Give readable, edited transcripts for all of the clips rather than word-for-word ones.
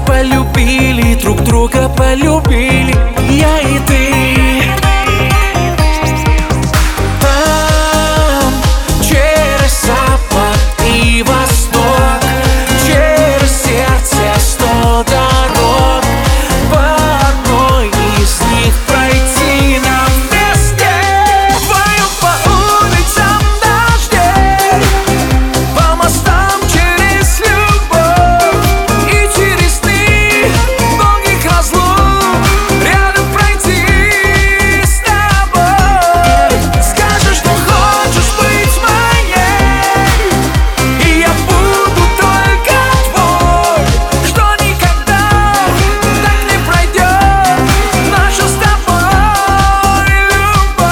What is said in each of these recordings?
полюбили, друг друга полюбили, я и ты. Там через запад и восток, через сердце 100 дорог, по одной из них пройти нам вместе. Вдвоем по улицам дождей, по мостам через любовь и через дни долгих разлук, рядом пройти с тобой. Скажешь, что хочешь быть моей, и я буду только твой, что никогда так не пройдет наша с тобой любовь.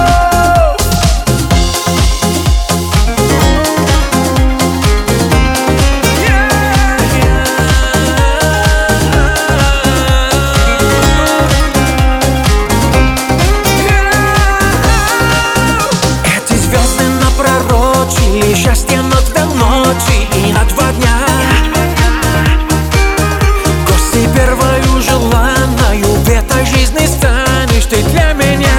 Эти звезды напророчили счастье на 2 ночи и на 2 дня. Гостьей первою желанною в этой жизни станешь ты для меня.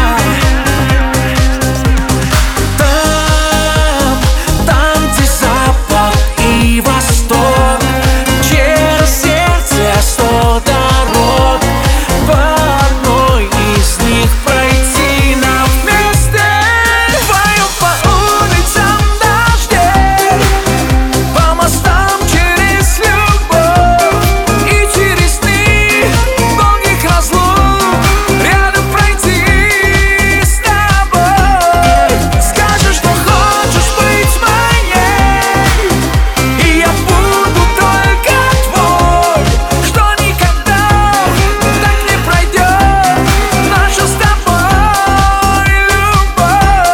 Там, где запад и восток, через сердце 100 дорог, по одной из них пройти нам вместе. Вдвоем по улицам дождей, по мостам через любовь и через дни долгих разлук, рядом пройти с тобой. Скажешь, что хочешь быть моей, и я буду только твой, что никогда так не пройдет наша с тобой любовь.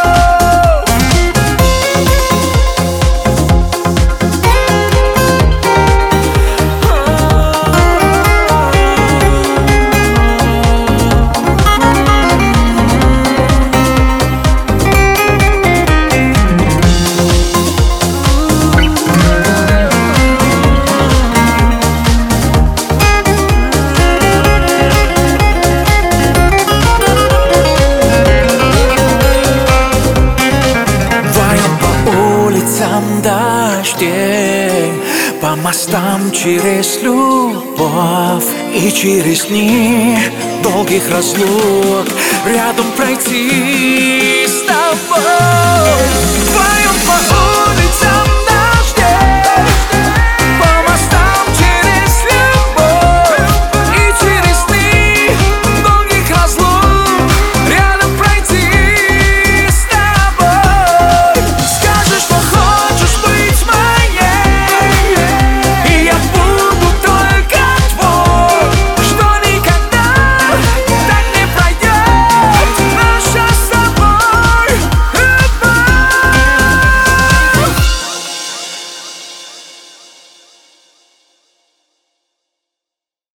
Вдвоем по улицам дождей, по мостам через любовь и через дни долгих разлук, рядом пройти с тобой.